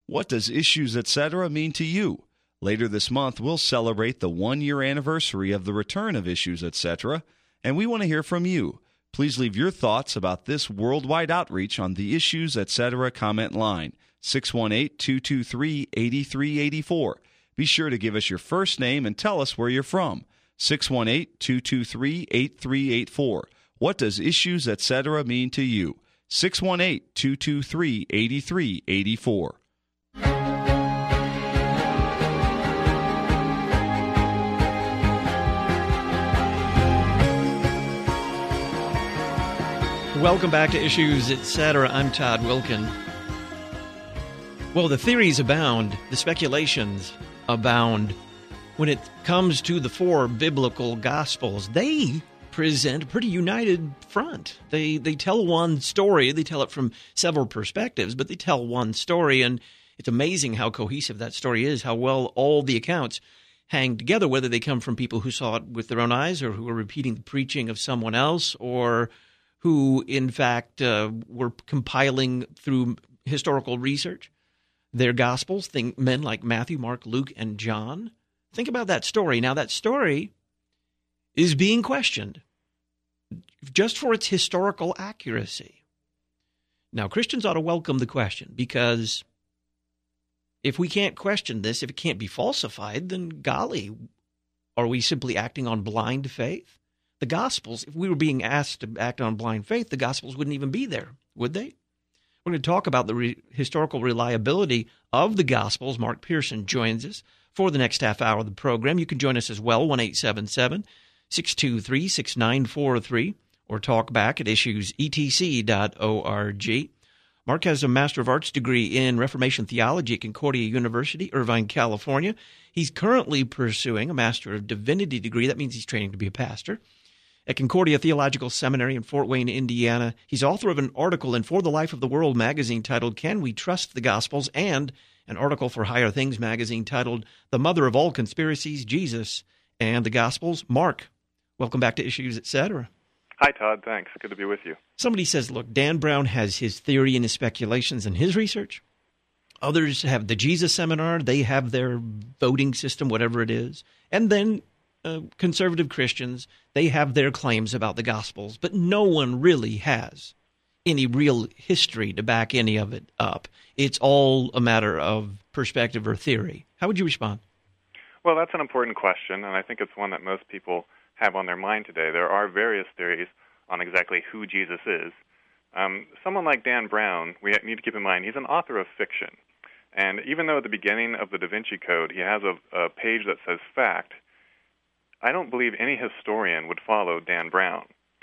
What does Issues Etc. mean to you? Later this month, we'll celebrate the one-year anniversary of the return of Issues Etc., and we want to hear from you. Please leave your thoughts about this worldwide outreach on the Issues Etc. comment line, 618-223-8384. Be sure to give us your first name and tell us where you're from, 618-223-8384. What does Issues Etc. mean to you? 618-223-8384. Welcome back to Issues Etc. I'm Todd Wilkin. Well, the theories abound, the speculations abound. When it comes to the four biblical Gospels, they present a pretty united front. They tell one story. They tell it from several perspectives, but they tell one story, and it's amazing how cohesive that story is, how well all the accounts hang together, whether they come from people who saw it with their own eyes or who are repeating the preaching of someone else or who, in fact, were compiling through historical research their Gospels. Think men like Matthew, Mark, Luke, and John. Think about that story. Now, that story is being questioned just for its historical accuracy. Now, Christians ought to welcome the question, because if we can't question this, if it can't be falsified, then golly, are we simply acting on blind faith? The Gospels, if we were being asked to act on blind faith, the Gospels wouldn't even be there, would they? We're going to talk about the historical reliability of the Gospels. Mark Pearson joins us for the next half hour of the program. You can join us as well, 1-877-623-6943, or talk back at issuesetc.org. Mark has a Master of Arts degree in Reformation Theology at Concordia University, Irvine, California. He's currently pursuing a Master of Divinity degree. That means he's training to be a pastor at Concordia Theological Seminary in Fort Wayne, Indiana. He's author of an article in For the Life of the World magazine titled Can We Trust the Gospels? And an article for Higher Things magazine titled The Mother of All Conspiracies, Jesus and the Gospels. Mark, welcome back to Issues Etc. Hi, Todd. Thanks. Good to be with you. Somebody says, look, Dan Brown has his theory and his speculations and his research. Others have the Jesus Seminar. They have their voting system, whatever it is. And then conservative Christians, they have their claims about the Gospels. But no one really has any real history to back any of it up. It's all a matter of perspective or theory. How would you respond? Well, that's an important question, and I think it's one that most people have on their mind today. There are various theories on exactly who Jesus is. Someone like Dan Brown, we need to keep in mind, he's an author of fiction. And even though at the beginning of the Da Vinci Code he has a page that says fact, I don't believe any historian would follow Dan Brown.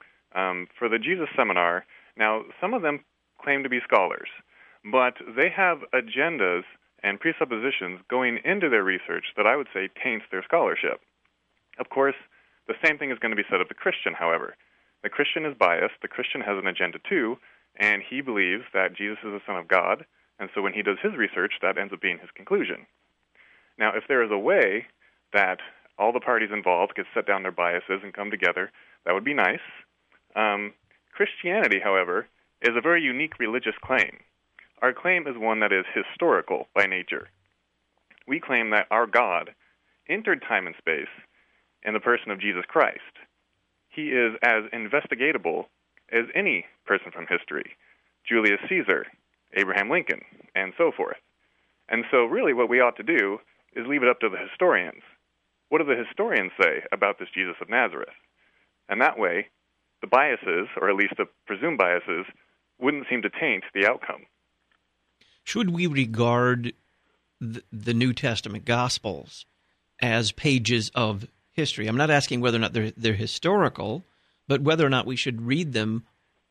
For the Jesus Seminar, now some of them claim to be scholars, but they have agendas and presuppositions going into their research that I would say taints their scholarship. Of course, the same thing is going to be said of the Christian, however. The Christian is biased, the Christian has an agenda too, and he believes that Jesus is the Son of God, and so when he does his research, that ends up being his conclusion. Now, if there is a way that all the parties involved could set down their biases and come together, that would be nice. Christianity, however, is a very unique religious claim. Our claim is one that is historical by nature. We claim that our God entered time and space in the person of Jesus Christ. He is as investigatable as any person from history, Julius Caesar, Abraham Lincoln, and so forth. And so really what we ought to do is leave it up to the historians. What do the historians say about this Jesus of Nazareth? And that way, the biases, or at least the presumed biases, wouldn't seem to taint the outcome. Should we regard the New Testament Gospels as pages of history? I'm not asking whether or not they're historical, but whether or not we should read them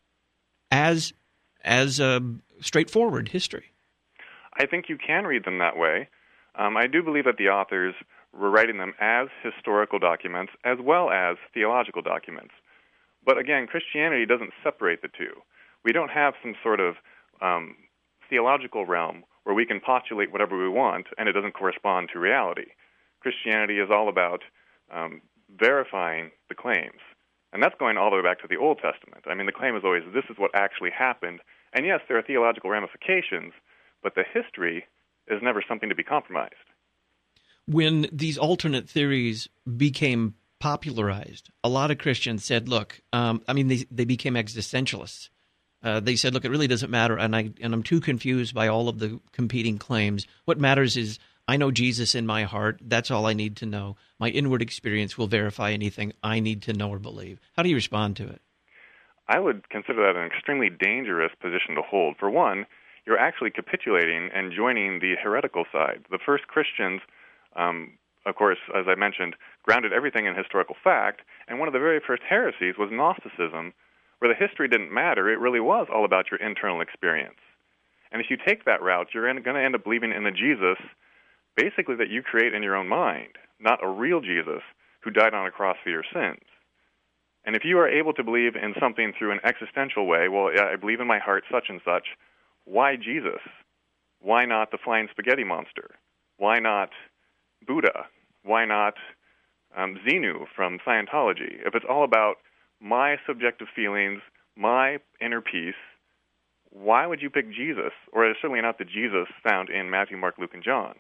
as straightforward history. I think you can read them that way. I do believe that the authors were writing them as historical documents as well as theological documents. But again, Christianity doesn't separate the two. We don't have some sort of theological realm where we can postulate whatever we want and it doesn't correspond to reality. Christianity is all about verifying the claims. And that's going all the way back to the Old Testament. I mean, the claim is always, this is what actually happened. And yes, there are theological ramifications, but the history is never something to be compromised. When these alternate theories became popularized, a lot of Christians said, look, they became existentialists. They said, look, it really doesn't matter, and I'm too confused by all of the competing claims. What matters is I know Jesus in my heart. That's all I need to know. My inward experience will verify anything I need to know or believe. How do you respond to it? I would consider that an extremely dangerous position to hold. For one, you're actually capitulating and joining the heretical side. The first Christians, of course, as I mentioned, grounded everything in historical fact, and one of the very first heresies was Gnosticism, where the history didn't matter. It really was all about your internal experience. And if you take that route, you're going to end up believing in a Jesus basically that you create in your own mind, not a real Jesus who died on a cross for your sins. And if you are able to believe in something through an existential way, well, yeah, I believe in my heart such and such, why Jesus? Why not the flying spaghetti monster? Why not Buddha? Why not Xenu from Scientology? If it's all about my subjective feelings, my inner peace, why would you pick Jesus? Or certainly not the Jesus found in Matthew, Mark, Luke, and John.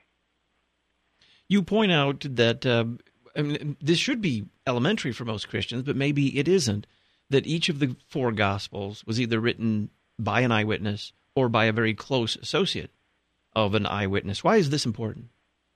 You point out that this should be elementary for most Christians, but maybe it isn't, that each of the four Gospels was either written by an eyewitness or by a very close associate of an eyewitness. Why is this important?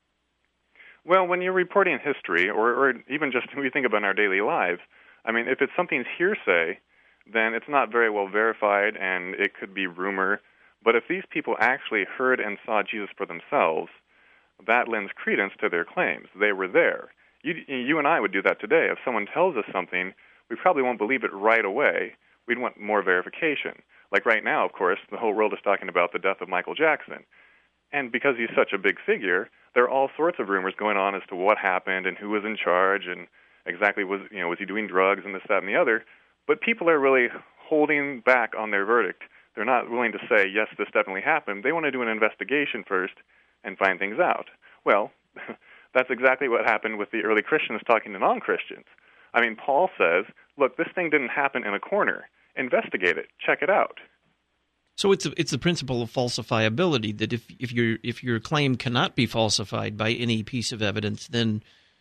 Well, when you're reporting history, or even just when we think about in our daily lives, I mean, if it's something's hearsay, then it's not very well verified and it could be rumor. But if these people actually heard and saw Jesus for themselves, that lends credence to their claims. They were there. You and I would do that today. If someone tells us something, we probably won't believe it right away. We'd want more verification. Like right now, of course, the whole world is talking about the death of Michael Jackson. And because he's such a big figure, there are all sorts of rumors going on as to what happened and who was in charge and exactly was he doing drugs and this, that, and the other. But people are really holding back on their verdict. They're not willing to say, yes, this definitely happened. They want to do an investigation first and find things out. Well, that's exactly what happened with the early Christians talking to non-Christians. I mean, Paul says, look, this thing didn't happen in a corner. Investigate it. Check it out. So it's the principle of falsifiability, that if your claim cannot be falsified by any piece of evidence, then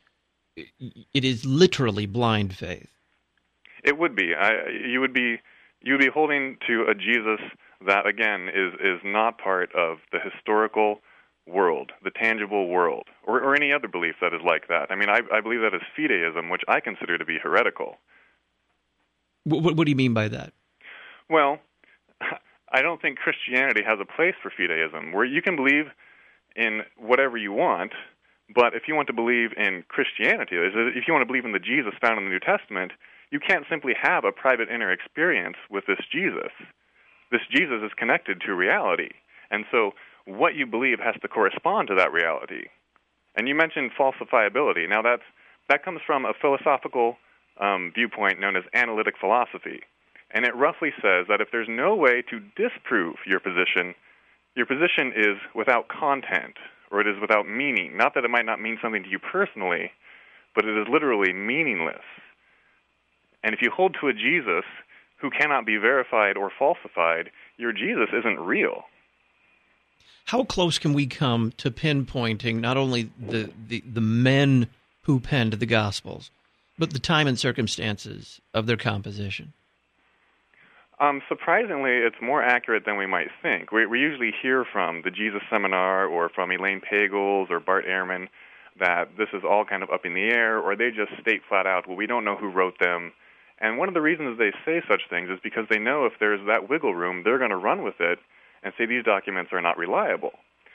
it is literally blind faith. It would be. You would be holding to a Jesus that, again, is not part of the historical world, the tangible world, or any other belief that is like that. I mean, I believe that is fideism, which I consider to be heretical. What do you mean by that? Well, I don't think Christianity has a place for fideism, where you can believe in whatever you want, but if you want to believe in Christianity, if you want to believe in the Jesus found in the New Testament, you can't simply have a private inner experience with this Jesus. This Jesus is connected to reality, and so what you believe has to correspond to that reality. And you mentioned falsifiability. Now that comes from a philosophical viewpoint known as analytic philosophy. And it roughly says that if there's no way to disprove your position is without content, or it is without meaning. Not that it might not mean something to you personally, but it is literally meaningless. And if you hold to a Jesus who cannot be verified or falsified, your Jesus isn't real. How close can we come to pinpointing not only the men who penned the Gospels, but the time and circumstances of their composition? Surprisingly, it's more accurate than we might think. We usually hear from the Jesus Seminar or from Elaine Pagels or Bart Ehrman that this is all kind of up in the air, or they just state flat out, well, we don't know who wrote them. And one of the reasons they say such things is because they know if there's that wiggle room, they're going to run with it and say these documents are not reliable.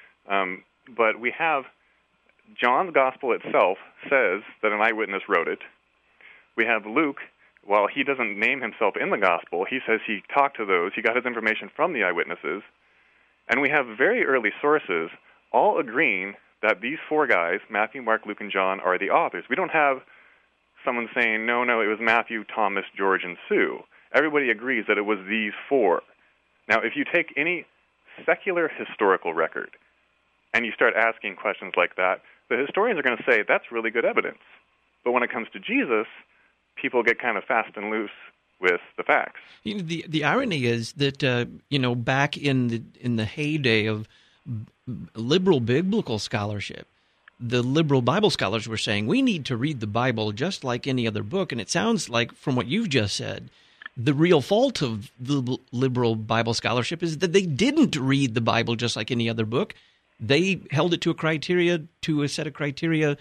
But we have John's Gospel itself says that an eyewitness wrote it. We have Luke. While he doesn't name himself in the Gospel, he says he talked to those, he got his information from the eyewitnesses, and we have very early sources all agreeing that these four guys, Matthew, Mark, Luke, and John, are the authors. We don't have someone saying, no, it was Matthew, Thomas, George, and Sue. Everybody agrees that it was these four. Now, if you take any secular historical record and you start asking questions like that, the historians are going to say that's really good evidence. But when it comes to Jesus, people get kind of fast and loose with the facts. The irony is that back in the heyday of liberal biblical scholarship, the liberal Bible scholars were saying we need to read the Bible just like any other book. And it sounds like, from what you've just said, the real fault of the liberal Bible scholarship is that they didn't read the Bible just like any other book. They held it to a set of criteria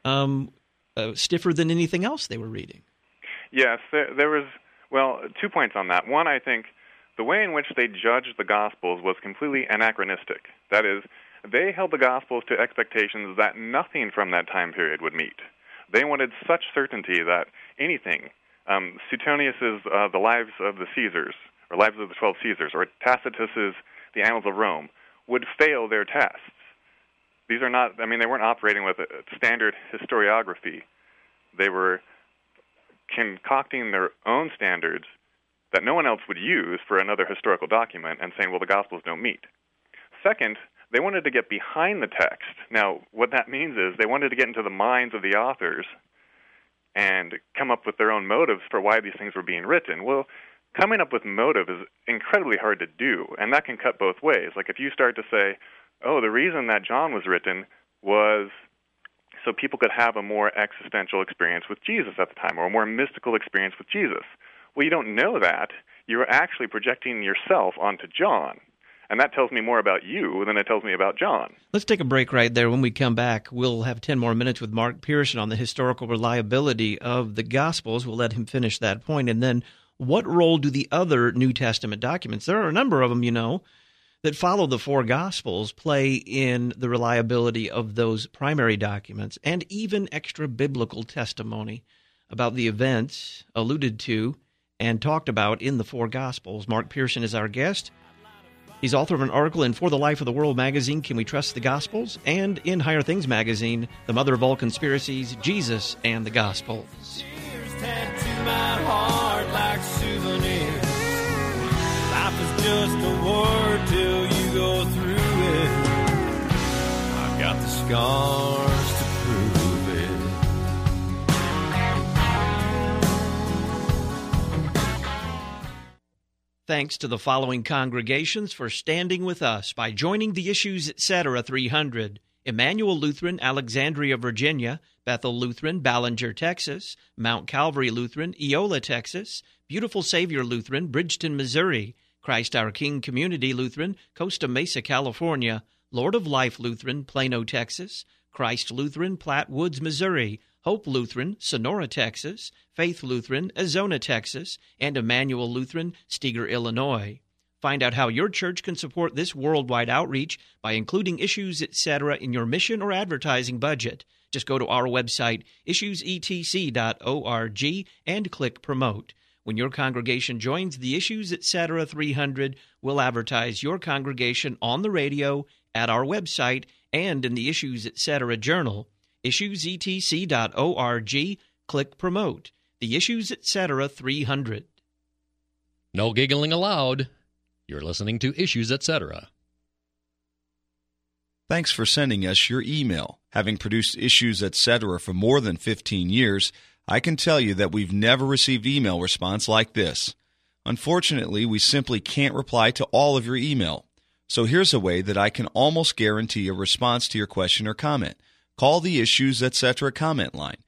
stiffer than anything else they were reading. Yes, there was, 2 points on that. One, I think the way in which they judged the Gospels was completely anachronistic. That is, they held the Gospels to expectations that nothing from that time period would meet. They wanted such certainty that anything, Suetonius's The Lives of the Caesars, or Lives of the 12 Caesars, or Tacitus's The Annals of Rome, would fail their tests. These are not, they weren't operating with a standard historiography. They were concocting their own standards that no one else would use for another historical document and saying, well, the Gospels don't meet. Second, they wanted to get behind the text. Now, what that means is they wanted to get into the minds of the authors and come up with their own motives for why these things were being written. Well, coming up with motive is incredibly hard to do, and that can cut both ways. Like if you start to say, oh, the reason that John was written was so people could have a more existential experience with Jesus at the time, or a more mystical experience with Jesus. Well, you don't know that. You're actually projecting yourself onto John. And that tells me more about you than it tells me about John. Let's take a break right there. When we come back, we'll have 10 more minutes with Mark Pearson on the historical reliability of the Gospels. We'll let him finish that point. And then what role do the other New Testament documents, there are a number of them, that follow the four Gospels, play in the reliability of those primary documents, and even extra biblical testimony about the events alluded to and talked about in the four Gospels. Mark Pearson is our guest. He's author of an article in For the Life of the World magazine, Can We Trust the Gospels? And in Higher Things magazine, The Mother of All Conspiracies, Jesus and the Gospels. Tattoo my heart like souvenirs. Life is just a word till you go through it. I've got the scars to prove it. Thanks to the following congregations for standing with us by joining the Issues Etc. 300. Emmanuel Lutheran, Alexandria, Virginia; Bethel Lutheran, Ballinger, Texas; Mount Calvary Lutheran, Eola, Texas; Beautiful Savior Lutheran, Bridgeton, Missouri; Christ Our King Community Lutheran, Costa Mesa, California; Lord of Life Lutheran, Plano, Texas; Christ Lutheran, Platte Woods, Missouri; Hope Lutheran, Sonora, Texas; Faith Lutheran, Azona, Texas; and Emmanuel Lutheran, Steger, Illinois. Find out how your church can support this worldwide outreach by including Issues Etc. in your mission or advertising budget. Just go to our website, issuesetc.org, and click Promote. When your congregation joins the Issues Etc. 300, we'll advertise your congregation on the radio, at our website, and in the Issues Etc. Journal. issuesetc.org, click Promote. The Issues Etc. 300. No giggling allowed. You're listening to Issues Etc. Thanks for sending us your email. Having produced Issues Etc. for more than 15 years, I can tell you that we've never received email response like this. Unfortunately, we simply can't reply to all of your email. So here's a way that I can almost guarantee a response to your question or comment. Call the Issues Etc. comment line,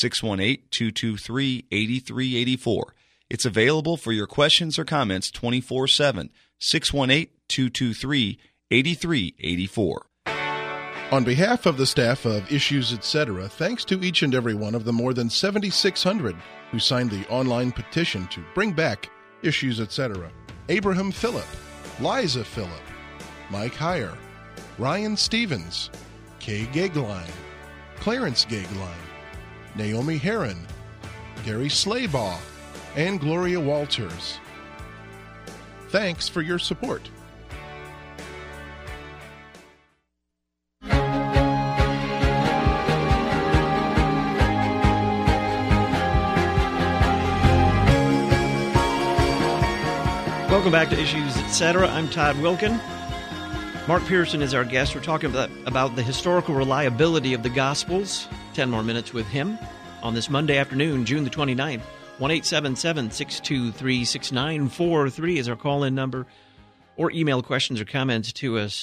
618-223-8384. It's available for your questions or comments 24/7, 618-223-8384. On behalf of the staff of Issues Etc., thanks to each and every one of the more than 7,600 who signed the online petition to bring back Issues Etc. Abraham Phillip, Liza Phillip, Mike Heyer, Ryan Stevens, Kay Gagline, Clarence Gagline, Naomi Heron, Gary Slaybaugh, and Gloria Walters. Thanks for your support. Welcome back to Issues Etc. I'm Todd Wilkin. Mark Pearson is our guest. We're talking about the historical reliability of the Gospels. 10 more minutes with him on this Monday afternoon, June the 29th. 1-877-623-6943 is our call-in number. or email questions or comments to us,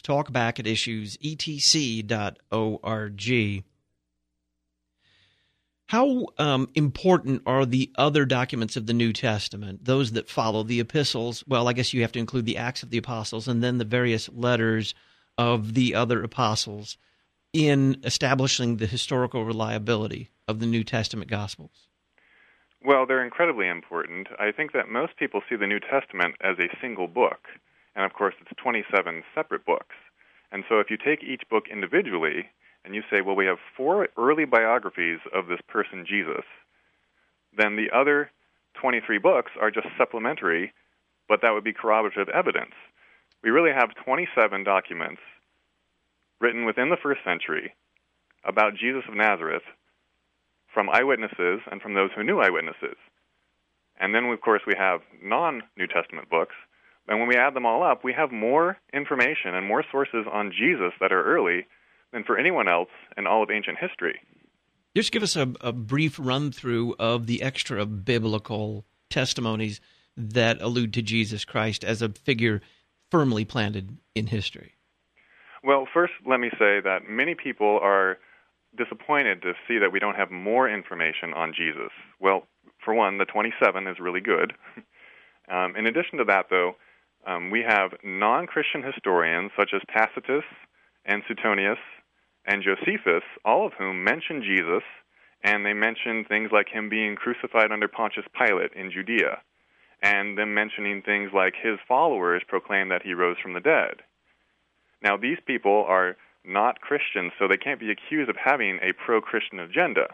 talkback@issuesetc.org. How important are the other documents of the New Testament, those that follow the epistles? Well, I guess you have to include the Acts of the Apostles and then the various letters of the other apostles in establishing the historical reliability of the New Testament Gospels? Well, they're incredibly important. I think that most people see the New Testament as a single book. And, of course, it's 27 separate books. And so if you take each book individually and you say, well, we have 4 early biographies of this person, Jesus, then the other 23 books are just supplementary, but that would be corroborative evidence. We really have 27 documents written within the first century about Jesus of Nazareth from eyewitnesses and from those who knew eyewitnesses. And then, of course, we have non-New Testament books. And when we add them all up, we have more information and more sources on Jesus that are early than for anyone else in all of ancient history. Just give us a brief run-through of the extra biblical testimonies that allude to Jesus Christ as a figure firmly planted in history. Well, first, let me say that many people are disappointed to see that we don't have more information on Jesus. Well, for one, the 27 is really good. In addition to that, though, we have non-Christian historians such as Tacitus and Suetonius and Josephus, all of whom mention Jesus, and they mention things like him being crucified under Pontius Pilate in Judea, and them mentioning things like his followers proclaim that he rose from the dead. Now, these people are not Christians, so they can't be accused of having a pro-Christian agenda.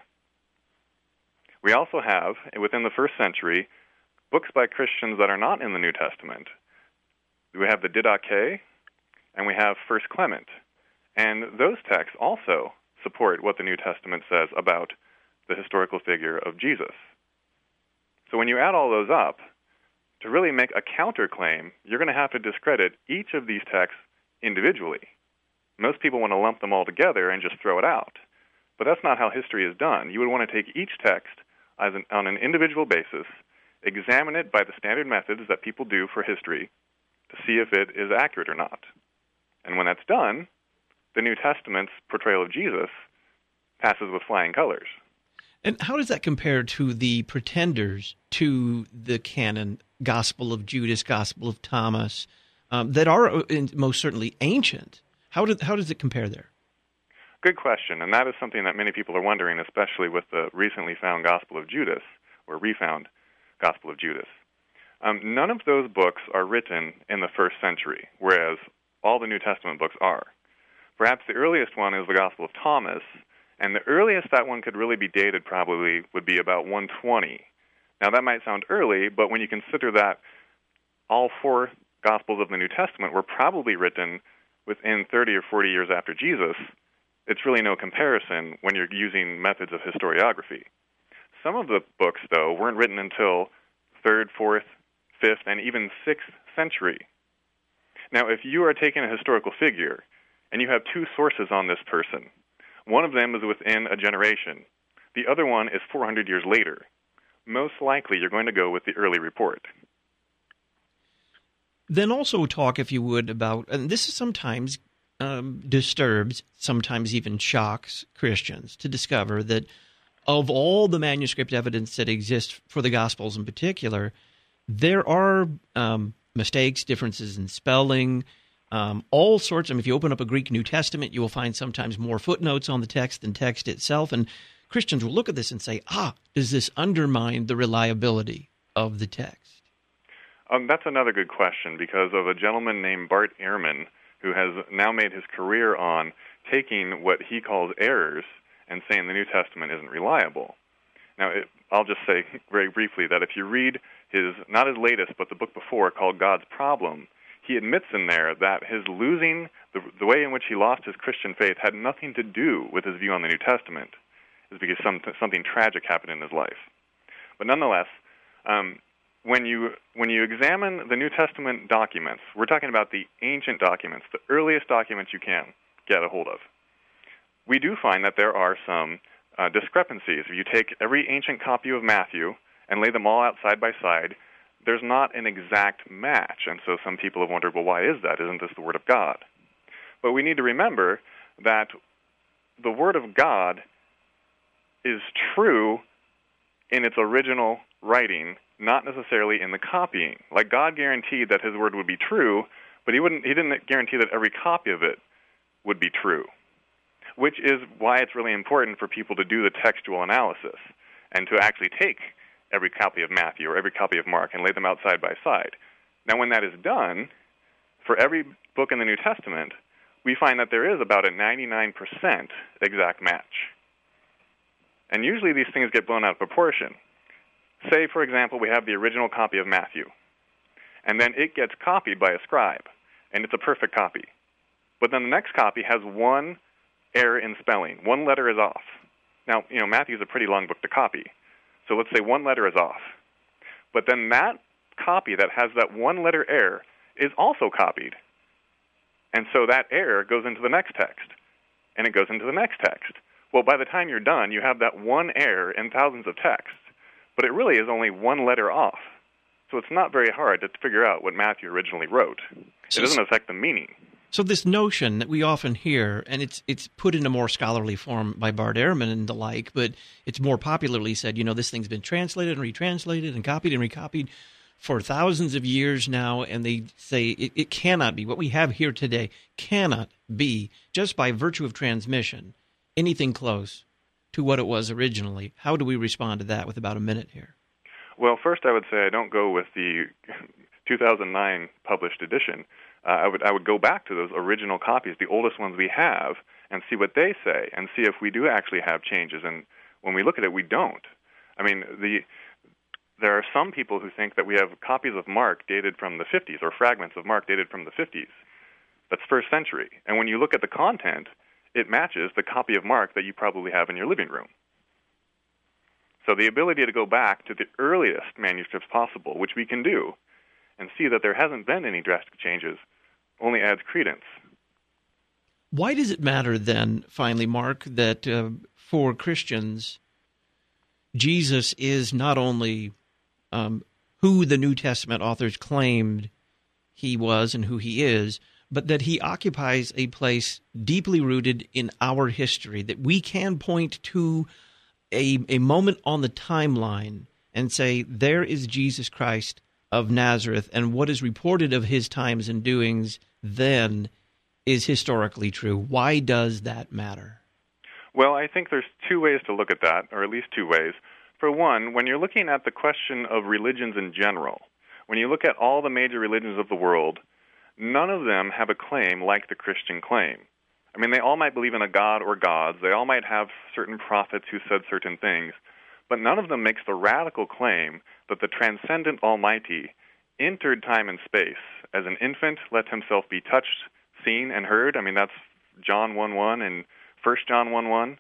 We also have, within the first century, books by Christians that are not in the New Testament. We have the Didache, and we have First Clement. And those texts also support what the New Testament says about the historical figure of Jesus. So when you add all those up, to really make a counterclaim, you're going to have to discredit each of these texts individually. Most people want to lump them all together and just throw it out. But that's not how history is done. You would want to take each text on an individual basis, examine it by the standard methods that people do for history to see if it is accurate or not. And when that's done, the New Testament's portrayal of Jesus passes with flying colors. And how does that compare to the pretenders to the canon, Gospel of Judas, Gospel of Thomas, that are most certainly ancient? How does it compare there? Good question, and that is something that many people are wondering, especially with the recently found Gospel of Judas, or refound Gospel of Judas. None of those books are written in the first century, whereas all the New Testament books are. Perhaps the earliest one is the Gospel of Thomas, and the earliest that one could really be dated probably would be about 120. Now, that might sound early, but when you consider that all 4 Gospels of the New Testament were probably written within 30 or 40 years after Jesus, it's really no comparison when you're using methods of historiography. Some of the books, though, weren't written until 3rd, 4th, 5th, and even 6th century. Now, if you are taking a historical figure and you have 2 sources on this person, one of them is within a generation, the other one is 400 years later, most likely you're going to go with the early report. Then also talk, if you would, about, and this is sometimes disturbs, sometimes even shocks Christians to discover that of all the manuscript evidence that exists for the Gospels in particular, there are mistakes, differences in spelling, all sorts. I mean, if you open up a Greek New Testament, you will find sometimes more footnotes on the text than text itself. And Christians will look at this and say, does this undermine the reliability of the text? That's another good question, because of a gentleman named Bart Ehrman, who has now made his career on taking what he calls errors and saying the New Testament isn't reliable. Now, I'll just say very briefly that if you read his, not his latest, but the book before called God's Problem, he admits in there that his losing, the way in which he lost his Christian faith had nothing to do with his view on the New Testament. It's because something tragic happened in his life. But nonetheless, when you examine the New Testament documents, we're talking about the ancient documents, the earliest documents you can get a hold of. We do find that there are some discrepancies. If you take every ancient copy of Matthew and lay them all out side by side, there's not an exact match. And so some people have wondered, well, why is that? Isn't this the Word of God? But we need to remember that the Word of God is true in its original writing, not necessarily in the copying. Like, God guaranteed that His Word would be true, but He didn't guarantee that every copy of it would be true, which is why it's really important for people to do the textual analysis and to actually take every copy of Matthew or every copy of Mark and lay them out side by side. Now, when that is done, for every book in the New Testament, we find that there is about a 99% exact match. And usually these things get blown out of proportion. Say, for example, we have the original copy of Matthew, and then it gets copied by a scribe, and it's a perfect copy. But then the next copy has one error in spelling. One letter is off. Now, Matthew's a pretty long book to copy, so let's say one letter is off. But then that copy that has that one letter error is also copied. And so that error goes into the next text, and it goes into the next text. Well, by the time you're done, you have that one error in thousands of texts, but it really is only one letter off. So it's not very hard to figure out what Matthew originally wrote. It doesn't affect the meaning. So this notion that we often hear, and it's put in a more scholarly form by Bart Ehrman and the like, but it's more popularly said, this thing's been translated and retranslated and copied and recopied for thousands of years now, and they say it cannot be. What we have here today cannot be, just by virtue of transmission, anything close to what it was originally. How do we respond to that with about a minute here? Well, first I would say I don't go with the 2009 published edition. I would go back to those original copies, the oldest ones we have, and see what they say, and see if we do actually have changes. And when we look at it, we don't. I mean, there are some people who think that we have copies of Mark dated from the 50s, or fragments of Mark dated from the 50s. That's first century. And when you look at the content, it matches the copy of Mark that you probably have in your living room. So the ability to go back to the earliest manuscripts possible, which we can do, and see that there hasn't been any drastic changes, only adds credence. Why does it matter then, finally, Mark, that for Christians, Jesus is not only who the New Testament authors claimed he was and who he is, but that he occupies a place deeply rooted in our history, that we can point to a moment on the timeline and say, there is Jesus Christ of Nazareth, and what is reported of his times and doings then is historically true. Why does that matter? Well, I think there's two ways to look at that, or at least two ways. For one, when you're looking at the question of religions in general, when you look at all the major religions of the world, none of them have a claim like the Christian claim. I mean, they all might believe in a god or gods. They all might have certain prophets who said certain things. But none of them makes the radical claim that the transcendent Almighty entered time and space as an infant, let himself be touched, seen, and heard. I mean, that's John 1:1 and 1 John 1:1.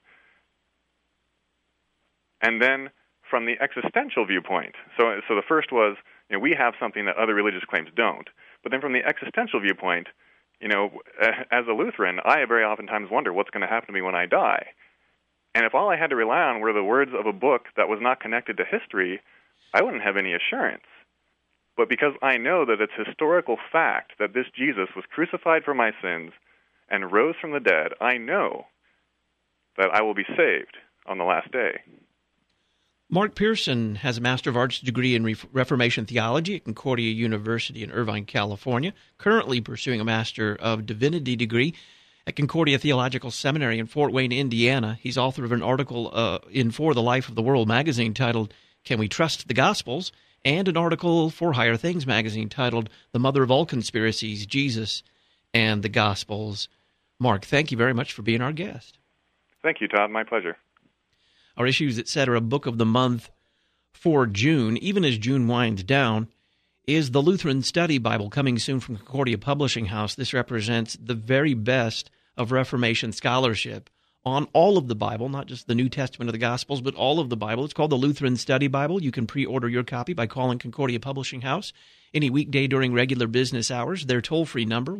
And then from the existential viewpoint, so the first was, we have something that other religious claims don't. But then from the existential viewpoint, as a Lutheran, I very oftentimes wonder what's going to happen to me when I die. And if all I had to rely on were the words of a book that was not connected to history, I wouldn't have any assurance. But because I know that it's historical fact that this Jesus was crucified for my sins and rose from the dead, I know that I will be saved on the last day. Mark Pearson has a Master of Arts degree in Reformation Theology at Concordia University in Irvine, California, currently pursuing a Master of Divinity degree at Concordia Theological Seminary in Fort Wayne, Indiana. He's author of an article in For the Life of the World magazine titled, Can We Trust the Gospels? And an article for Higher Things magazine titled, The Mother of All Conspiracies, Jesus and the Gospels. Mark, thank you very much for being our guest. Thank you, Todd. My pleasure. Our Issues, Etc. book of the month for June, even as June winds down, is the Lutheran Study Bible, coming soon from Concordia Publishing House. This represents the very best of Reformation scholarship on all of the Bible, not just the New Testament of the Gospels, but all of the Bible. It's called the Lutheran Study Bible. You can pre-order your copy by calling Concordia Publishing House any weekday during regular business hours. Their toll-free number,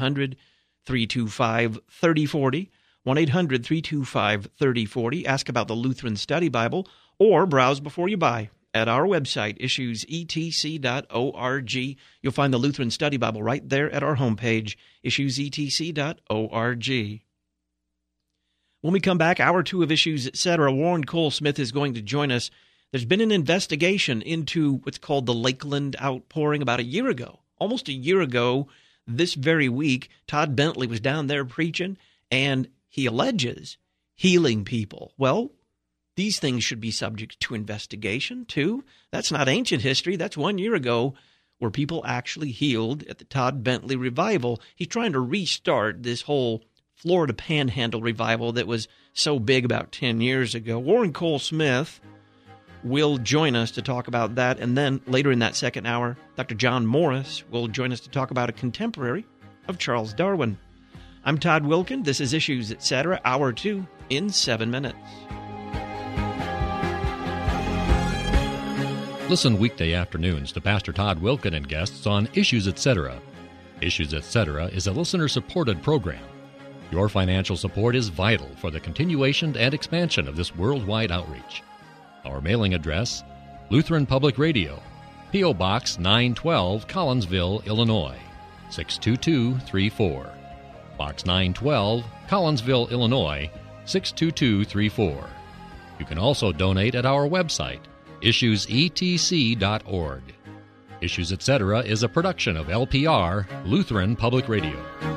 1-800-325-3040. 1-800-325-3040. Ask about the Lutheran Study Bible or browse before you buy at our website, issuesetc.org. You'll find the Lutheran Study Bible right there at our homepage, issuesetc.org. When we come back, Hour 2 of Issues, Etc., Warren Cole Smith is going to join us. There's been an investigation into what's called the Lakeland outpouring about a year ago. Almost a year ago, this very week, Todd Bentley was down there preaching, and he alleges healing people. Well, these things should be subject to investigation, too. That's not ancient history. That's 1 year ago where people actually healed at the Todd Bentley revival. He's trying to restart this whole Florida Panhandle revival that was so big about 10 years ago. Warren Cole Smith will join us to talk about that. And then later in that second hour, Dr. John Morris will join us to talk about a contemporary of Charles Darwin. I'm Todd Wilkin. This is Issues, Etc., Hour 2 in 7 minutes. Listen weekday afternoons to Pastor Todd Wilkin and guests on Issues, Etc. Issues, Etc. is a listener-supported program. Your financial support is vital for the continuation and expansion of this worldwide outreach. Our mailing address, Lutheran Public Radio, P.O. Box 912, Collinsville, Illinois, 62234. Box 912, Collinsville, Illinois, 62234. You can also donate at our website, issuesetc.org. Issues, Etc. is a production of LPR, Lutheran Public Radio.